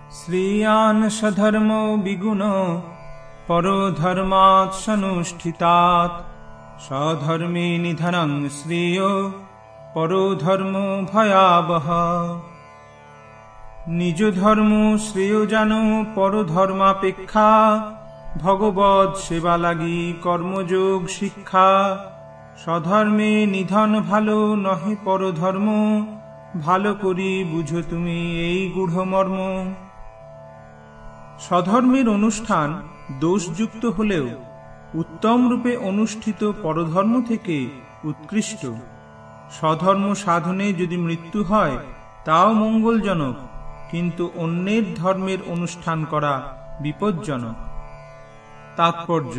শ্রেয়ান সধর্মো বিগুণ পরধর্মাৎ সনুষ্ঠিতাৎ স্বধর্মে নিধনং শ্রেয় পরধর্ম ভয়াবহ। নিজ ধর্ম শ্রেয় জানো পরধর্মাপেক্ষা, ভগবৎ সেবা লাগি কর্মযোগ শিক্ষা। স্বধর্মে নিধন ভালো নহে পরধর্ম, ভালো করি বুঝো তুমি এই গূঢ় মর্ম। স্বধর্মের অনুষ্ঠান দোষযুক্ত হলেও উত্তম রূপে অনুষ্ঠিত পরধর্ম থেকে উৎকৃষ্ট। স্বধর্ম সাধনে যদি মৃত্যু হয় তাও মঙ্গলজনক, কিন্তু অন্যের ধর্মের অনুষ্ঠান করা বিপজ্জনক। তাৎপর্য: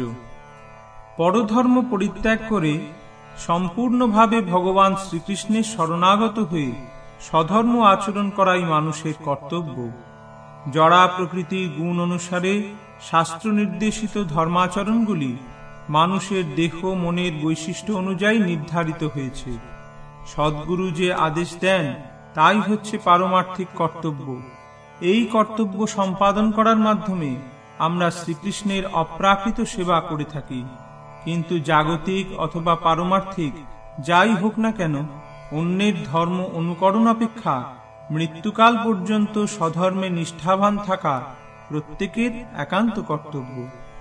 পরধর্ম পরিত্যাগ করে সম্পূর্ণভাবে ভগবান শ্রীকৃষ্ণের শরণাগত হয়ে স্বধর্ম আচরণ করাই মানুষের কর্তব্য। জড়া প্রকৃতির গুণ অনুসারে শাস্ত্র নির্দেশিত ধর্মাচরণগুলি মানুষের দেহ মনের বৈশিষ্ট্য অনুযায়ী নির্ধারিত হয়েছে। সদ্গুরু যে আদেশ দেন তাই হচ্ছে পারমার্থিক কর্তব্য। এই কর্তব্য সম্পাদন করার মাধ্যমে আমরা শ্রীকৃষ্ণের অপ্রাকৃত সেবা করে থাকি। কিন্তু জাগতিক অথবা পারমার্থিক যাই হোক না কেন, অন্যের ধর্ম অনুকরণ অপেক্ষা মৃত্যুকাল পর্যন্ত স্বধর্মে নিষ্ঠাবান থাকা প্রত্যেকের একান্ত কর্তব্য।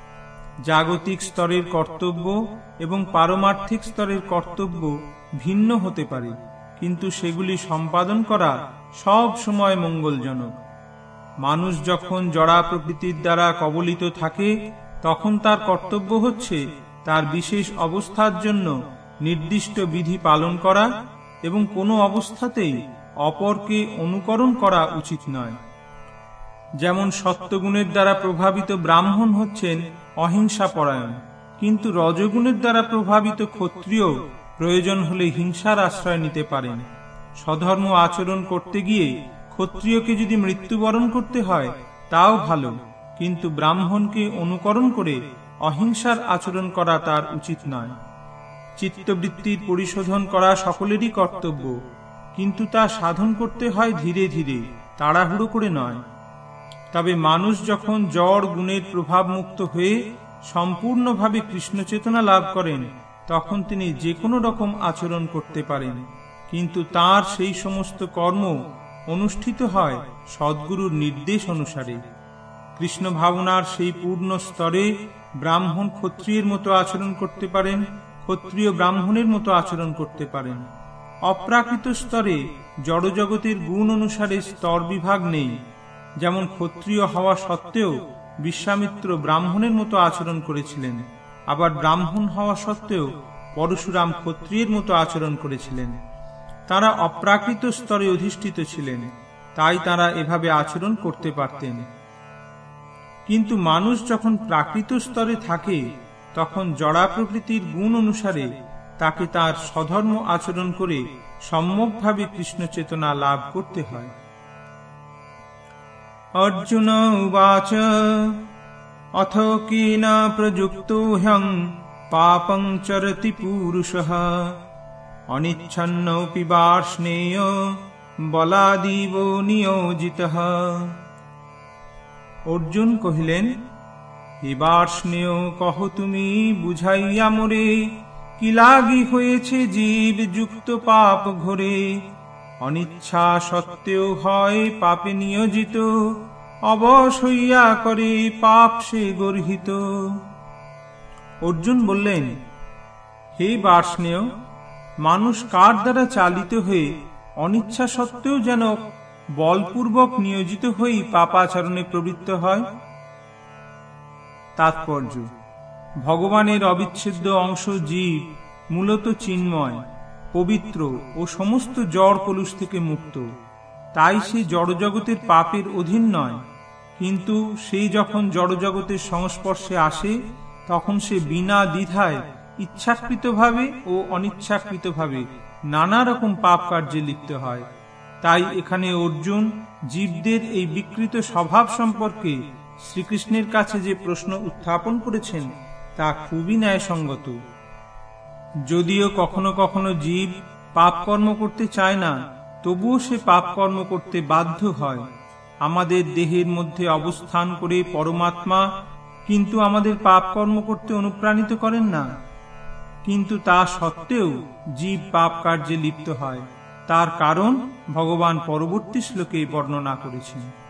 জাগতিক স্তরের কর্তব্য এবং পারমার্থিক স্তরের কর্তব্য ভিন্ন হতে পারে, কিন্তু সেগুলি সম্পাদন করা সব সময় মঙ্গলজনক। মানুষ যখন জড়া প্রকৃতির দ্বারা কবলিত থাকে তখন তার কর্তব্য হচ্ছে তার বিশেষ অবস্থার জন্য নির্দিষ্ট বিধি পালন করা এবং কোনো অবস্থাতেই অপরকে অনুকরণ করা উচিত নয়। যেমন সত্যগুণের দ্বারা প্রভাবিত ব্রাহ্মণ হচ্ছেন অহিংসা পরায়ণ, কিন্তু রজগুণের দ্বারা প্রভাবিত ক্ষত্রিয় প্রয়োজন হলে হিংসার আশ্রয় নিতে পারেন। স্বধর্ম আচরণ করতে গিয়ে ক্ষত্রিয়কে যদি মৃত্যুবরণ করতে হয় তাও ভালো, কিন্তু ব্রাহ্মণকে অনুকরণ করে অহিংসার আচরণ করা তার উচিত নয়। চিত্তবৃত্তির পরিশোধন করা সকলেরই কর্তব্য, কিন্তু তা সাধন করতে হয় ধীরে ধীরে, তাড়াহুড়ো করে নয়। তবে মানুষ যখন জড় গুণের প্রভাব মুক্ত হয়ে সম্পূর্ণভাবে কৃষ্ণ চেতনা লাভ করেন তখন তিনি যে কোনো রকম আচরণ করতে পারেন, কিন্তু তার সেই সমস্ত কর্ম অনুষ্ঠিত হয় সদ্গুরুর নির্দেশ অনুসারে। কৃষ্ণ ভাবনার সেই পূর্ণ স্তরে ব্রাহ্মণ ক্ষত্রিয়ের মতো আচরণ করতে পারেন, ক্ষত্রিয় ব্রাহ্মণের মতো আচরণ করতে পারেন। অপ্রাকৃত স্তরে জড়জগতের গুণ অনুসারে স্তর বিভাগ নেই। যেমন ক্ষত্রিয় হওয়া সত্ত্বেও বিশ্বামিত্র ব্রাহ্মণের মতো আচরণ করেছিলেন, আবার ব্রাহ্মণ হওয়া সত্ত্বেও পরশুরাম ক্ষত্রিয়ের মতো আচরণ করেছিলেন। তারা অপ্রাকৃত স্তরে অধিষ্ঠিত ছিলেন, তাই তারা এভাবে আচরণ করতে পারতেন। কিন্তু মানুষ যখন প্রাকৃত স্তরে থাকে তখন জড়া প্রকৃতির গুণ অনুসারে তাকে তার স্বধর্ম আচরণ করে সম্যকভাবে কৃষ্ণ চেতনা লাভ করতে হয়। অর্জুন উবাচ অথ কেন প্রযুক্তো হ্যং পাপং চরতি পুরুষঃ অনিচ্ছন্নপি বার্ষ্ণেয় বলাদিব নিয়োজিতঃ। অর্জুন কহিলেন, হে বার্ষ্ণেয়, কহ তুমি বুঝাইয়া মোরে, কি লাগি হয়েছে জীব যুক্ত পাপ ঘোরে। অনিচ্ছা সত্ত্বেও হয় পাপে নিয়োজিত, অবশ হইয়া করে পাপ সে গর্হিত। অর্জুন বললেন, হে বার্ষ্ণেয়, মানুষ কার দ্বারা চালিত হয়ে অনিচ্ছা সত্ত্বেও যেন বলপূর্বক নিয়োজিত হয়ে পাপাচরণে প্রবৃত্ত হয়? তাৎপর্য: ভগবানের অবিচ্ছেদ্য অংশ জীব মূলত চিন্ময়, পবিত্র ও সমস্ত জড় কলুষ থেকে মুক্ত, তাই সে জড়জগতের পাপের অধীন নয়। কিন্তু সেই যখন জড়জগতের সংস্পর্শে আসে তখন সে বিনা দ্বিধায় ইচ্ছাকৃতভাবে ও অনিচ্ছাকৃতভাবে নানা রকম পাপ কার্যে লিপ্ত হয়। তাই এখানে অর্জুন জীবদের এই বিকৃত স্বভাব সম্পর্কে শ্রীকৃষ্ণের কাছে যে প্রশ্ন উত্থাপন করেছেন তা খুবই ন্যায়সঙ্গত। যদিও কখনো কখনো জীব পাপ কর্ম করতে চায় না, তবুও সে পাপ কর্ম করতে বাধ্য হয়। আমাদের দেহের মধ্যে অবস্থান করে পরমাত্মা কিন্তু আমাদের পাপ কর্ম করতে অনুপ্রাণিত করেন না। কিন্তু তা সত্ত্বেও জীব পাপ কার্যে লিপ্ত হয়। তার কারণ ভগবান পরবর্তী শ্লোকে বর্ণনা করেছেন।